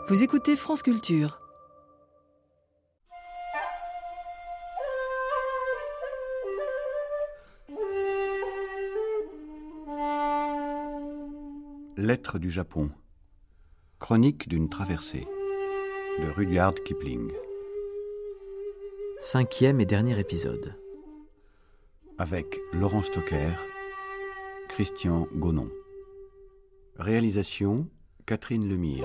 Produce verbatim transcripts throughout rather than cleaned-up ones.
Vous écoutez France Culture. Lettres du Japon. Chronique d'une traversée. De Rudyard Kipling. Cinquième et dernier épisode. Avec Laurent Stocker, Christian Gonon. Réalisation Catherine Lemire.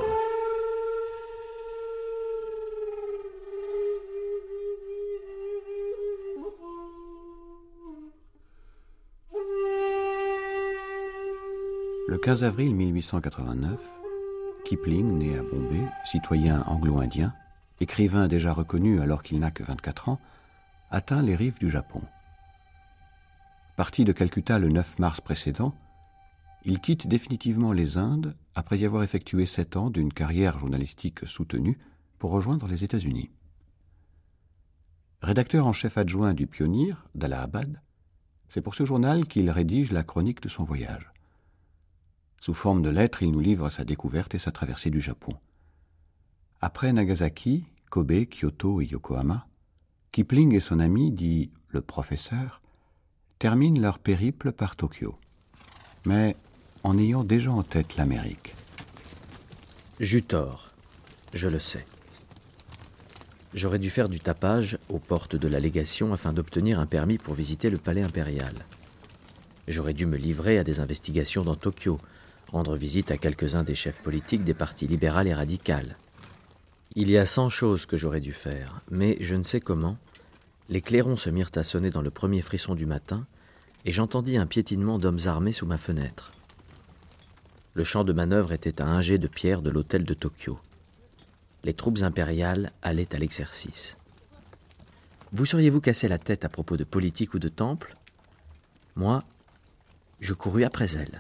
Le quinze avril mille huit cent quatre-vingt-neuf, Kipling, né à Bombay, citoyen anglo-indien, écrivain déjà reconnu alors qu'il n'a que vingt-quatre ans, atteint les rives du Japon. Parti de Calcutta le neuf mars précédent, il quitte définitivement les Indes après y avoir effectué sept ans d'une carrière journalistique soutenue pour rejoindre les États-Unis. Rédacteur en chef adjoint du Pionnier d'Allahabad, c'est pour ce journal qu'il rédige la chronique de son voyage. Sous forme de lettres, il nous livre sa découverte et sa traversée du Japon. Après Nagasaki, Kobe, Kyoto et Yokohama, Kipling et son ami, dit le professeur, terminent leur périple par Tokyo, mais en ayant déjà en tête l'Amérique. J'eus tort, je le sais. J'aurais dû faire du tapage aux portes de la légation afin d'obtenir un permis pour visiter le palais impérial. J'aurais dû me livrer à des investigations dans Tokyo, rendre visite à quelques-uns des chefs politiques des partis libéral et radical. Il y a cent choses que j'aurais dû faire, mais je ne sais comment, les clairons se mirent à sonner dans le premier frisson du matin, et j'entendis un piétinement d'hommes armés sous ma fenêtre. Le champ de manœuvre était à un jet de pierre de l'hôtel de Tokyo. Les troupes impériales allaient à l'exercice. Vous seriez-vous cassé la tête à propos de politique ou de temple ? Moi, je courus après elles.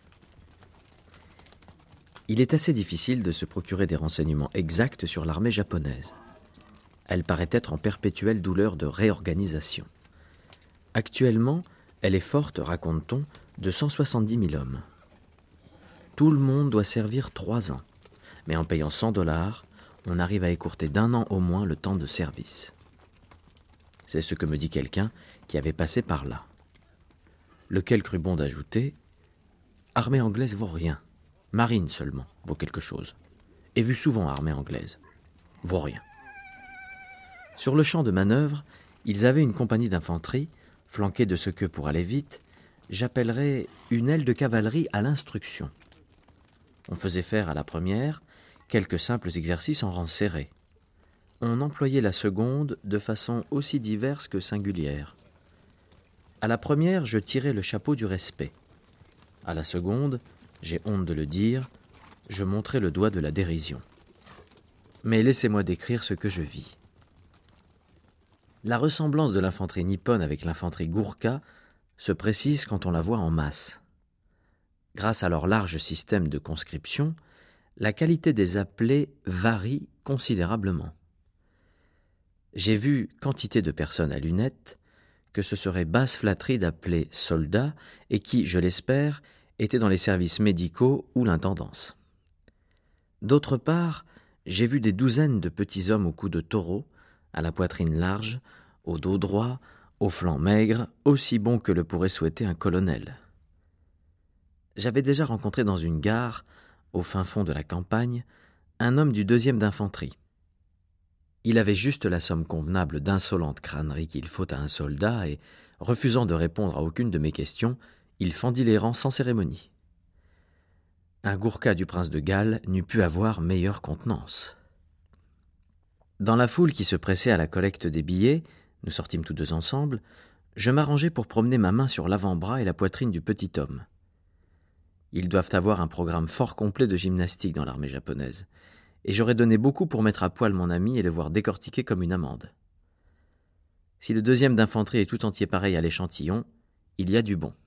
Il est assez difficile de se procurer des renseignements exacts sur l'armée japonaise. Elle paraît être en perpétuelle douleur de réorganisation. Actuellement, elle est forte, raconte-t-on, de cent soixante-dix mille hommes. Tout le monde doit servir trois ans, mais en payant cent dollars, on arrive à écourter d'un an au moins le temps de service. C'est ce que me dit quelqu'un qui avait passé par là. Lequel crut bon d'ajouter « Armée anglaise vaut rien. Marine seulement vaut quelque chose. Et vu souvent armée anglaise, vaut rien. » Sur le champ de manœuvre, ils avaient une compagnie d'infanterie, flanquée de ce que, pour aller vite, j'appellerais une aile de cavalerie à l'instruction. On faisait faire à la première quelques simples exercices en rang serré. On employait la seconde de façon aussi diverse que singulière. À la première, je tirais le chapeau du respect. À la seconde, j'ai honte de le dire, je montrais le doigt de la dérision. Mais laissez-moi décrire ce que je vis. La ressemblance de l'infanterie nippone avec l'infanterie gourkha se précise quand on la voit en masse. Grâce à leur large système de conscription, la qualité des appelés varie considérablement. J'ai vu quantité de personnes à lunettes que ce serait basse flatterie d'appeler soldats et qui, je l'espère, étaient dans les services médicaux ou l'intendance. D'autre part, j'ai vu des douzaines de petits hommes au cou de taureau, à la poitrine large, au dos droit, aux flancs maigres, aussi bons que le pourrait souhaiter un colonel. J'avais déjà rencontré dans une gare, au fin fond de la campagne, un homme du deuxième d'infanterie. Il avait juste la somme convenable d'insolente crânerie qu'il faut à un soldat et, refusant de répondre à aucune de mes questions, il fendit les rangs sans cérémonie. Un gourkha du prince de Galles n'eût pu avoir meilleure contenance. Dans la foule qui se pressait à la collecte des billets, nous sortîmes tous deux ensemble, je m'arrangeai pour promener ma main sur l'avant-bras et la poitrine du petit homme. Ils doivent avoir un programme fort complet de gymnastique dans l'armée japonaise, et j'aurais donné beaucoup pour mettre à poil mon ami et le voir décortiquer comme une amande. Si le deuxième d'infanterie est tout entier pareil à l'échantillon, il y a du bon.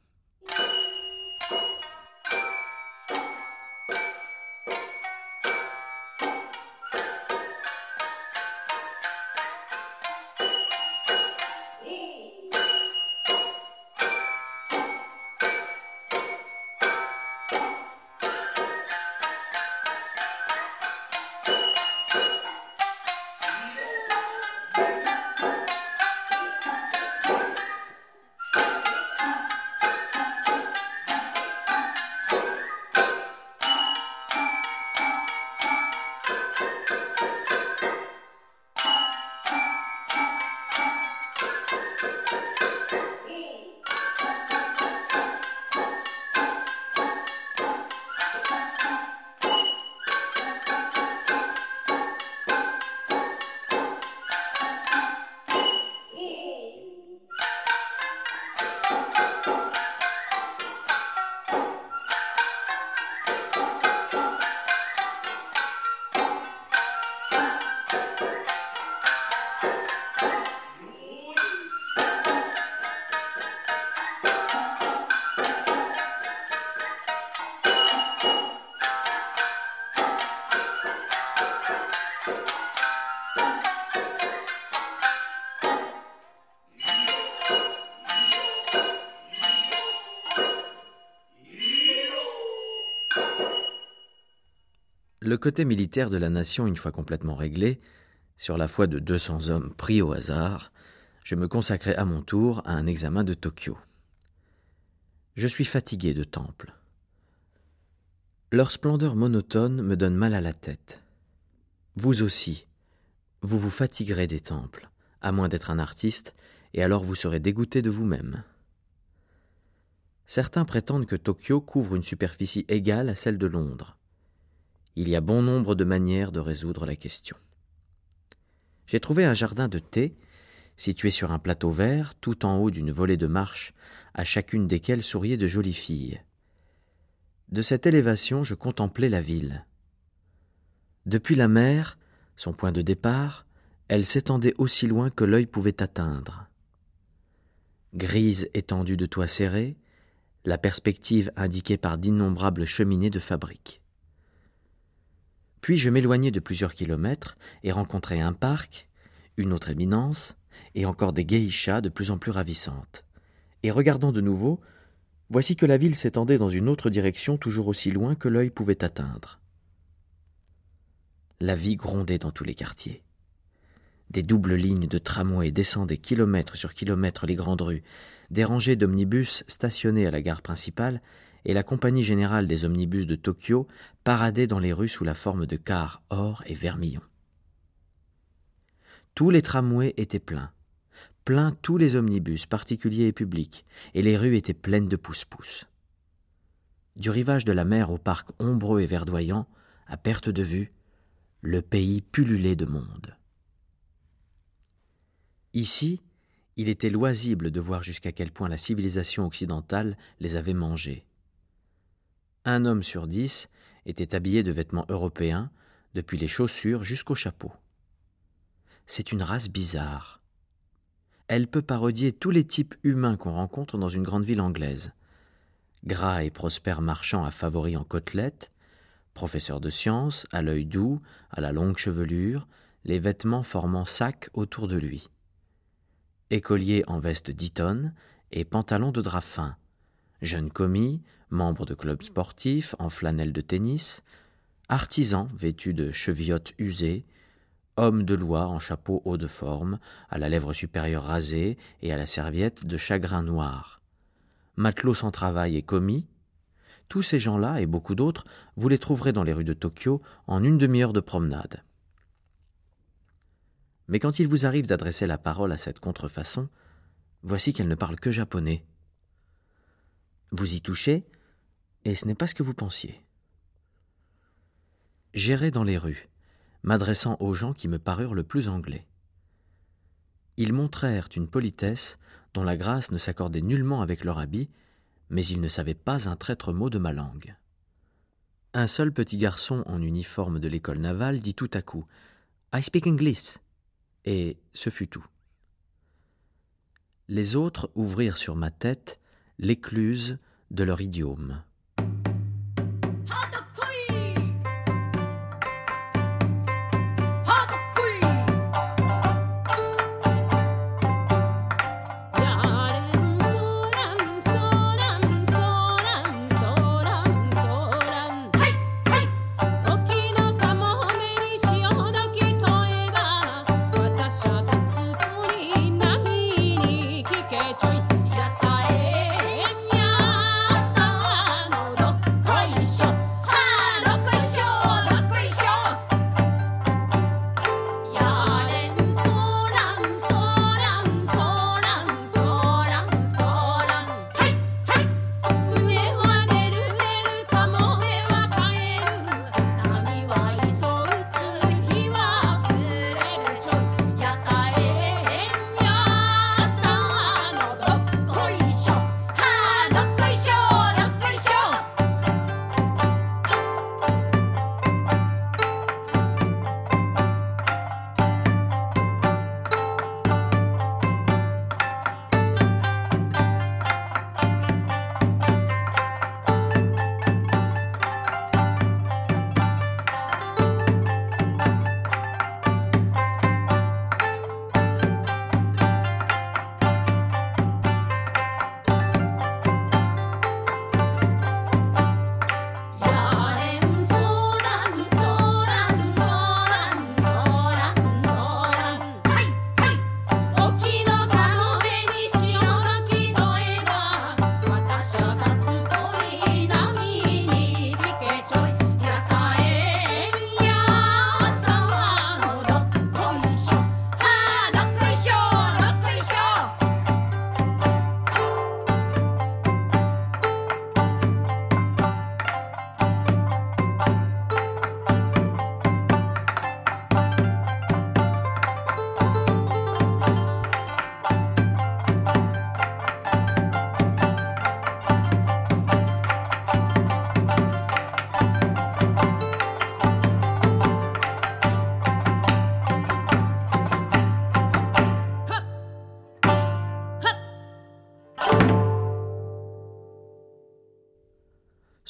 Le côté militaire de la nation, une fois complètement réglé, sur la foi de deux cents hommes pris au hasard, je me consacrais à mon tour à un examen de Tokyo. Je suis fatigué de temples. Leur splendeur monotone me donne mal à la tête. Vous aussi, vous vous fatiguerez des temples, à moins d'être un artiste, et alors vous serez dégoûté de vous-même. Certains prétendent que Tokyo couvre une superficie égale à celle de Londres. Il y a bon nombre de manières de résoudre la question. J'ai trouvé un jardin de thé, situé sur un plateau vert, tout en haut d'une volée de marches, à chacune desquelles souriaient de jolies filles. De cette élévation, je contemplais la ville. Depuis la mer, son point de départ, elle s'étendait aussi loin que l'œil pouvait atteindre. Grise étendue de toits serrés, la perspective indiquée par d'innombrables cheminées de fabriques. Puis je m'éloignai de plusieurs kilomètres et rencontrai un parc, une autre éminence, et encore des geishas de plus en plus ravissantes. Et regardant de nouveau, voici que la ville s'étendait dans une autre direction toujours aussi loin que l'œil pouvait atteindre. La vie grondait dans tous les quartiers. Des doubles lignes de tramways descendaient kilomètre sur kilomètre les grandes rues, des rangées d'omnibus stationnés à la gare principale, et la compagnie générale des omnibus de Tokyo paradait dans les rues sous la forme de cars or et vermillon. Tous les tramways étaient pleins, pleins tous les omnibus, particuliers et publics, et les rues étaient pleines de pousse-pousse. Du rivage de la mer au parc ombreux et verdoyant, à perte de vue, le pays pullulait de monde. Ici, il était loisible de voir jusqu'à quel point la civilisation occidentale les avait mangés. Un homme sur dix était habillé de vêtements européens, depuis les chaussures jusqu'au chapeau. C'est une race bizarre. Elle peut parodier tous les types humains qu'on rencontre dans une grande ville anglaise. Gras et prospères marchands à favoris en côtelettes, professeurs de sciences, à l'œil doux, à la longue chevelure, les vêtements formant sac autour de lui. Écoliers en veste d'Eton et pantalons de drap fin, jeunes commis, membres de clubs sportifs en flanelle de tennis, artisans vêtus de chevillottes usées, hommes de loi en chapeau haut de forme, à la lèvre supérieure rasée et à la serviette de chagrin noir, matelots sans travail et commis. Tous ces gens-là et beaucoup d'autres, vous les trouverez dans les rues de Tokyo en une demi-heure de promenade. Mais quand il vous arrive d'adresser la parole à cette contrefaçon, voici qu'elle ne parle que japonais. Vous y touchez, et ce n'est pas ce que vous pensiez. J'errais dans les rues, m'adressant aux gens qui me parurent le plus anglais. Ils montrèrent une politesse dont la grâce ne s'accordait nullement avec leur habit, mais ils ne savaient pas un traître mot de ma langue. Un seul petit garçon en uniforme de l'école navale dit tout à coup « I speak English » et ce fut tout. Les autres ouvrirent sur ma tête l'écluse de leur idiome.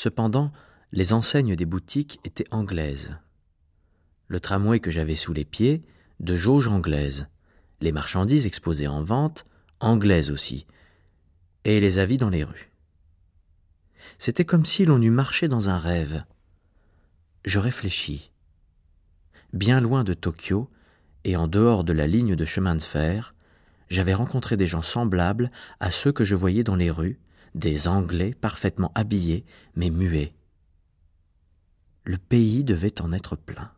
Cependant, les enseignes des boutiques étaient anglaises. Le tramway que j'avais sous les pieds, de jauge anglaise, les marchandises exposées en vente, anglaises aussi, et les avis dans les rues. C'était comme si l'on eût marché dans un rêve. Je réfléchis. Bien loin de Tokyo, et en dehors de la ligne de chemin de fer, j'avais rencontré des gens semblables à ceux que je voyais dans les rues, des Anglais parfaitement habillés, mais muets. Le pays devait en être plein.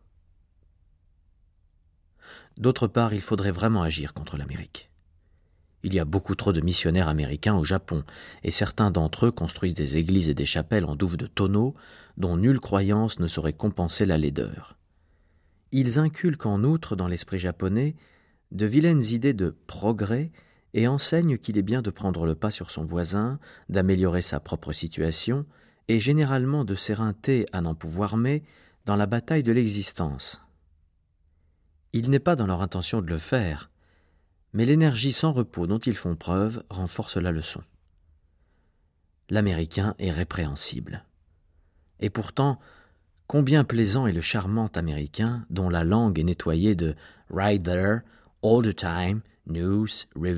D'autre part, il faudrait vraiment agir contre l'Amérique. Il y a beaucoup trop de missionnaires américains au Japon, et certains d'entre eux construisent des églises et des chapelles en douve de tonneaux, dont nulle croyance ne saurait compenser la laideur. Ils inculquent en outre dans l'esprit japonais de vilaines idées de progrès et enseignent qu'il est bien de prendre le pas sur son voisin, d'améliorer sa propre situation, et généralement de s'éreinter à n'en pouvoir mais dans la bataille de l'existence. Il n'est pas dans leur intention de le faire, mais l'énergie sans repos dont ils font preuve renforce la leçon. L'Américain est répréhensible. Et pourtant, combien plaisant est le charmant Américain dont la langue est nettoyée de « right there »,« all the time »,« news »,« review »,«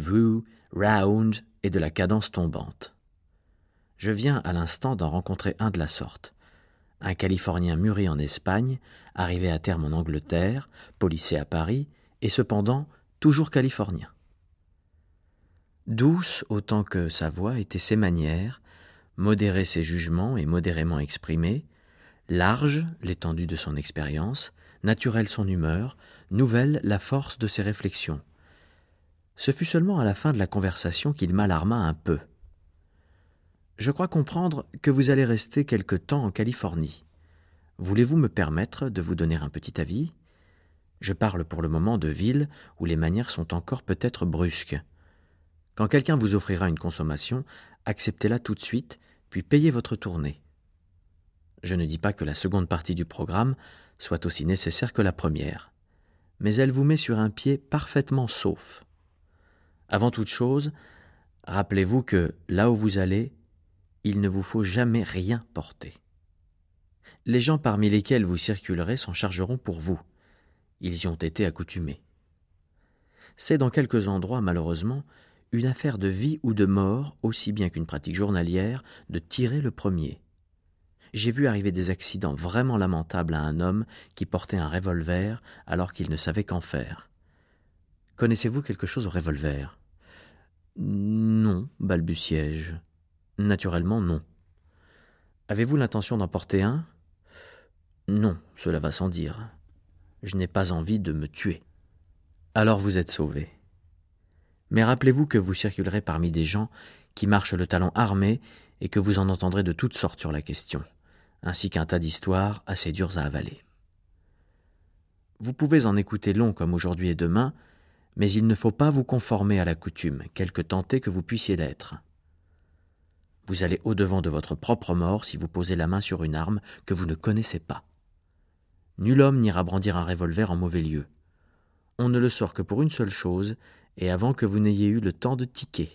round » et de la cadence tombante. Je viens à l'instant d'en rencontrer un de la sorte. Un Californien mûri en Espagne, arrivé à terme en Angleterre, policé à Paris, et cependant toujours californien. Douce autant que sa voix étaient ses manières, modérés ses jugements et modérément exprimés, large l'étendue de son expérience, naturelle son humeur, nouvelle la force de ses réflexions. Ce fut seulement à la fin de la conversation qu'il m'alarma un peu. « Je crois comprendre que vous allez rester quelque temps en Californie. Voulez-vous me permettre de vous donner un petit avis ? Je parle pour le moment de villes où les manières sont encore peut-être brusques. Quand quelqu'un vous offrira une consommation, acceptez-la tout de suite, puis payez votre tournée. Je ne dis pas que la seconde partie du programme soit aussi nécessaire que la première, mais elle vous met sur un pied parfaitement sauf. Avant toute chose, rappelez-vous que, là où vous allez, il ne vous faut jamais rien porter. Les gens parmi lesquels vous circulerez s'en chargeront pour vous. Ils y ont été accoutumés. C'est dans quelques endroits, malheureusement, une affaire de vie ou de mort, aussi bien qu'une pratique journalière, de tirer le premier. J'ai vu arriver des accidents vraiment lamentables à un homme qui portait un revolver alors qu'il ne savait qu'en faire. Connaissez-vous quelque chose au revolver ? Non, balbutiai-je. Naturellement, non. Avez-vous l'intention d'en porter un ? Non, cela va sans dire. Je n'ai pas envie de me tuer. Alors vous êtes sauvé. Mais rappelez-vous que vous circulerez parmi des gens qui marchent le talon armé et que vous en entendrez de toutes sortes sur la question, ainsi qu'un tas d'histoires assez dures à avaler. Vous pouvez en écouter long comme aujourd'hui et demain, mais il ne faut pas vous conformer à la coutume, quelque tenté que vous puissiez l'être. Vous allez au-devant de votre propre mort si vous posez la main sur une arme que vous ne connaissez pas. Nul homme n'ira brandir un revolver en mauvais lieu. On ne le sort que pour une seule chose, et avant que vous n'ayez eu le temps de tiquer.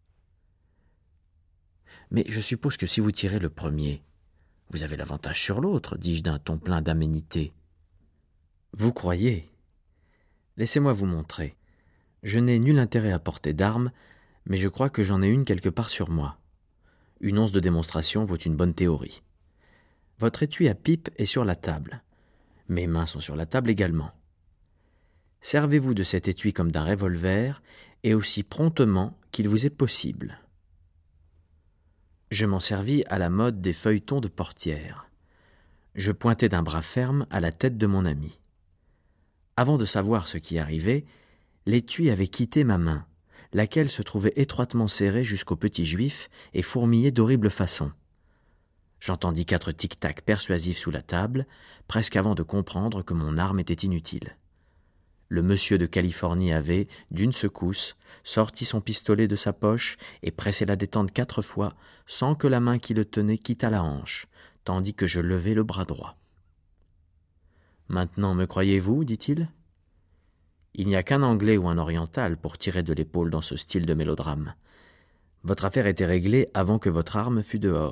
Mais je suppose que si vous tirez le premier, vous avez l'avantage sur l'autre, dis-je d'un ton plein d'aménité. Vous croyez ? Laissez-moi vous montrer. Je n'ai nul intérêt à porter d'armes, mais je crois que j'en ai une quelque part sur moi. Une once de démonstration vaut une bonne théorie. Votre étui à pipe est sur la table. Mes mains sont sur la table également. Servez-vous de cet étui comme d'un revolver, et aussi promptement qu'il vous est possible. Je m'en servis à la mode des feuilletons de portière. Je pointai d'un bras ferme à la tête de mon ami. Avant de savoir ce qui arrivait, l'étui avait quitté ma main, laquelle se trouvait étroitement serrée jusqu'au petit juif et fourmillait d'horribles façons. J'entendis quatre tic-tac persuasifs sous la table, presque avant de comprendre que mon arme était inutile. Le monsieur de Californie avait, d'une secousse, sorti son pistolet de sa poche et pressé la détente quatre fois, sans que la main qui le tenait quittât la hanche, tandis que je levai le bras droit. « Maintenant, me croyez-vous ? dit-il. Il n'y a qu'un Anglais ou un Oriental pour tirer de l'épaule dans ce style de mélodrame. Votre affaire était réglée avant que votre arme fût dehors.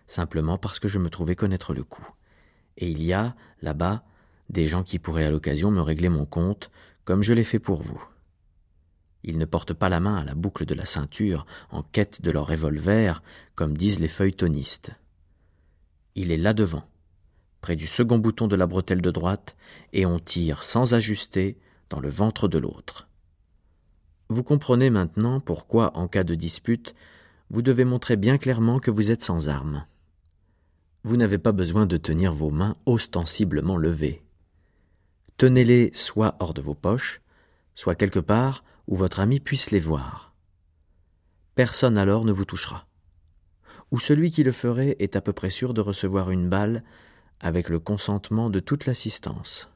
simplement parce que je me trouvais connaître le coup. Et il y a, là-bas, des gens qui pourraient à l'occasion me régler mon compte, comme je l'ai fait pour vous. Ils ne portent pas la main à la boucle de la ceinture en quête de leur revolver, comme disent les feuilletonistes. Il est là devant, près du second bouton de la bretelle de droite, et on tire sans ajuster dans le ventre de l'autre. Vous comprenez maintenant pourquoi, en cas de dispute, vous devez montrer bien clairement que vous êtes sans armes. Vous n'avez pas besoin de tenir vos mains ostensiblement levées. Tenez-les soit hors de vos poches, soit quelque part où votre ami puisse les voir. Personne alors ne vous touchera. Ou celui qui le ferait est à peu près sûr de recevoir une balle avec le consentement de toute l'assistance.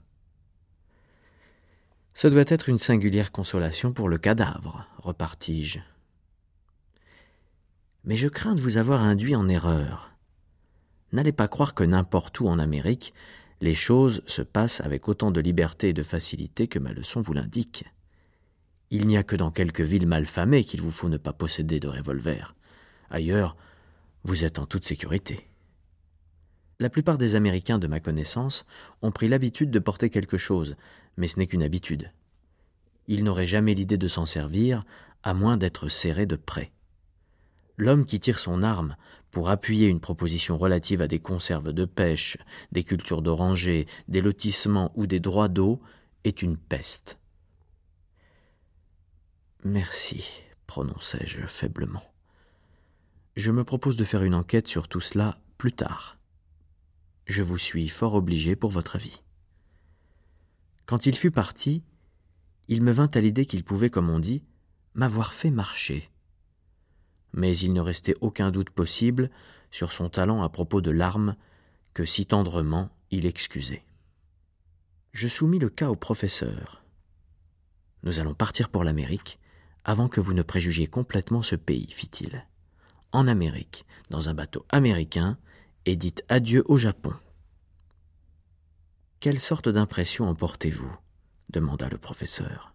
Ce doit être une singulière consolation pour le cadavre, repartis-je. Mais je crains de vous avoir induit en erreur. N'allez pas croire que n'importe où en Amérique, les choses se passent avec autant de liberté et de facilité que ma leçon vous l'indique. Il n'y a que dans quelques villes malfamées qu'il vous faut ne pas posséder de revolver. Ailleurs, vous êtes en toute sécurité. La plupart des Américains de ma connaissance ont pris l'habitude de porter quelque chose, mais ce n'est qu'une habitude. Ils n'auraient jamais l'idée de s'en servir, à moins d'être serrés de près. L'homme qui tire son arme pour appuyer une proposition relative à des conserves de pêche, des cultures d'orangers, des lotissements ou des droits d'eau est une peste. « Merci, prononçai-je faiblement. Je me propose de faire une enquête sur tout cela plus tard. Je vous suis fort obligé pour votre avis. » Quand il fut parti, il me vint à l'idée qu'il pouvait, comme on dit, m'avoir fait marcher. Mais il ne restait aucun doute possible sur son talent à propos de l'arme que si tendrement il excusait. Je soumis le cas au professeur. « Nous allons partir pour l'Amérique avant que vous ne préjugiez complètement ce pays, fit-il. En Amérique, dans un bateau américain, et dites adieu au Japon. » « Quelle sorte d'impression en portez-vous » demanda le professeur.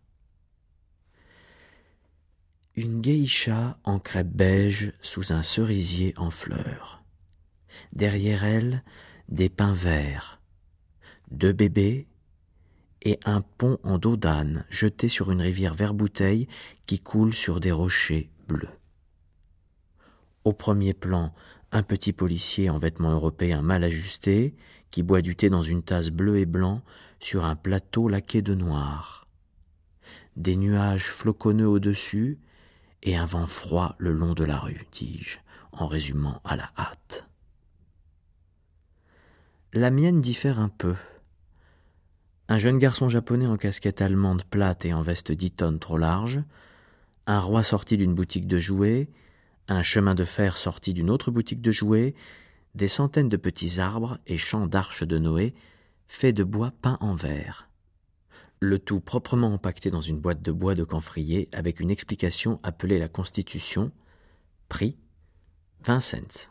« Une geisha en crêpe beige sous un cerisier en fleurs. Derrière elle, des pins verts, deux bébés et un pont en dos d'âne jeté sur une rivière vert-bouteille qui coule sur des rochers bleus. Au premier plan, un petit policier en vêtements européens mal ajustés qui boit du thé dans une tasse bleue et blanc sur un plateau laqué de noir. Des nuages floconneux au-dessus et un vent froid le long de la rue, dis-je, en résumant à la hâte. La mienne diffère un peu. Un jeune garçon japonais en casquette allemande plate et en veste dix tonnes trop large, un roi sorti d'une boutique de jouets, un chemin de fer sorti d'une autre boutique de jouets, des centaines de petits arbres et champs d'arches de Noé faits de bois peint en vert. Le tout proprement empaqueté dans une boîte de bois de camphrier avec une explication appelée la Constitution, prix vingt cents.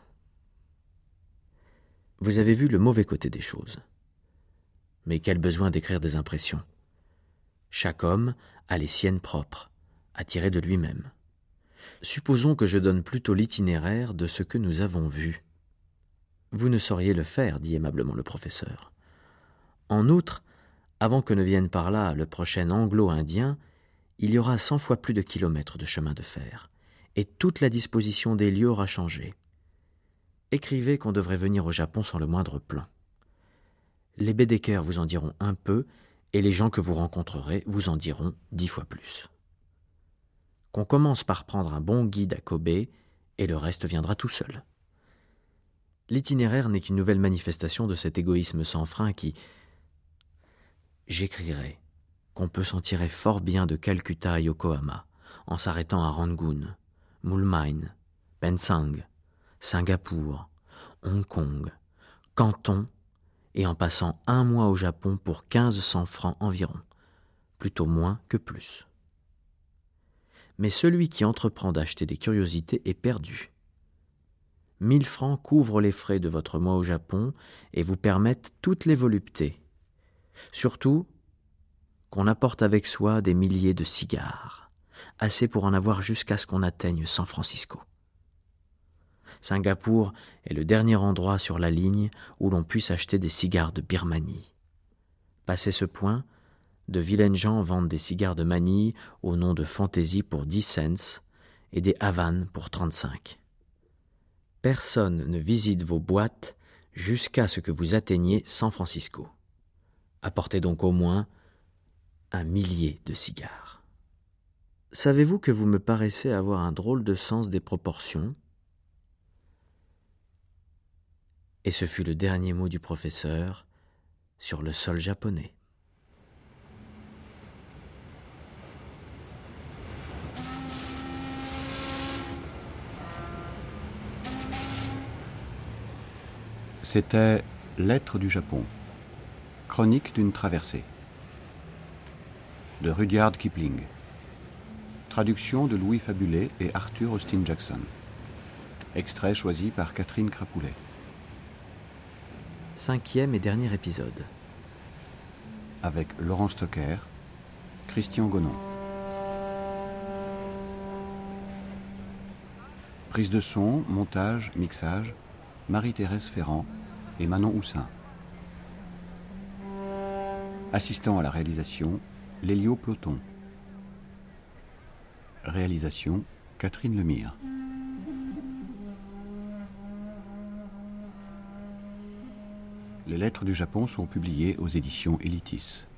Vous avez vu le mauvais côté des choses. Mais quel besoin d'écrire des impressions. Chaque homme a les siennes propres, à tirer de lui-même. Supposons que je donne plutôt l'itinéraire de ce que nous avons vu. Vous ne sauriez le faire, dit aimablement le professeur. En outre, avant que ne vienne par là le prochain anglo-indien, il y aura cent fois plus de kilomètres de chemin de fer, et toute la disposition des lieux aura changé. Écrivez qu'on devrait venir au Japon sans le moindre plan. Les Baedeker vous en diront un peu, et les gens que vous rencontrerez vous en diront dix fois plus. Qu'on commence par prendre un bon guide à Kobe, et le reste viendra tout seul. L'itinéraire n'est qu'une nouvelle manifestation de cet égoïsme sans frein qui... J'écrirai qu'on peut s'en tirer fort bien de Calcutta à Yokohama, en s'arrêtant à Rangoon, Moulmein, Pensang, Singapour, Hong Kong, Canton, et en passant un mois au Japon pour quinze cents francs environ, plutôt moins que plus. Mais celui qui entreprend d'acheter des curiosités est perdu. Mille francs couvrent les frais de votre mois au Japon et vous permettent toutes les voluptés. Surtout, qu'on apporte avec soi des milliers de cigares, assez pour en avoir jusqu'à ce qu'on atteigne San Francisco. Singapour est le dernier endroit sur la ligne où l'on puisse acheter des cigares de Birmanie. Passé ce point, de vilaines gens vendent des cigares de Manille au nom de fantaisie pour dix cents et des Havanes pour trente-cinq. Personne ne visite vos boîtes jusqu'à ce que vous atteigniez San Francisco. Apportez donc au moins un millier de cigares. Savez-vous que vous me paraissez avoir un drôle de sens des proportions ? Et ce fut le dernier mot du professeur sur le sol japonais. C'était Lettres du Japon, chronique d'une traversée, de Rudyard Kipling, traduction de Louis Fabulé et Arthur Austin Jackson, extrait choisi par Catherine Crapoulet. Cinquième et dernier épisode. Avec Laurent Stocker, Christian Gonon. Prise de son, montage, mixage, Marie-Thérèse Ferrand et Manon Houssin. Assistant à la réalisation, Lélio Ploton. Réalisation, Catherine Lemire. Les Lettres du Japon sont publiées aux éditions Elitis.